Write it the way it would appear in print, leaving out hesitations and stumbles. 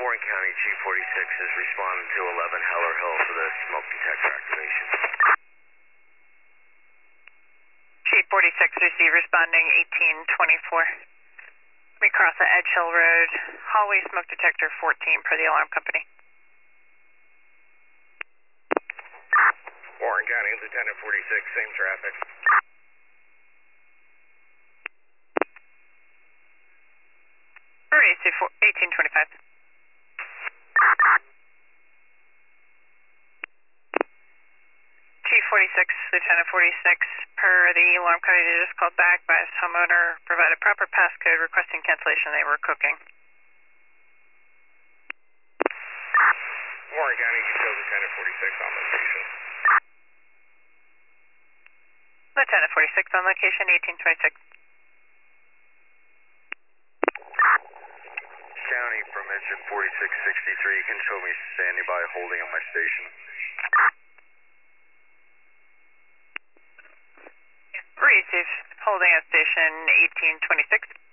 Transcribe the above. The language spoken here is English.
Warren County, Chief 46 is responding to 11 Heller Hill for the smoke detector activation. Chief 46 receive responding 1824. We cross the Edge Hill Road, hallway smoke detector 14 per the alarm company. Warren County, Lieutenant 46, same traffic. RAC 1825. Chief 46, Lieutenant 46, per the alarm company they just called back by his homeowner, provided proper passcode requesting cancellation. They were cooking. Warren County, you can show Lieutenant 46 on location. Lieutenant 46 on location, 1826. County from engine 4663, you can show me standing by holding at my station. Receive, holding at station 1826.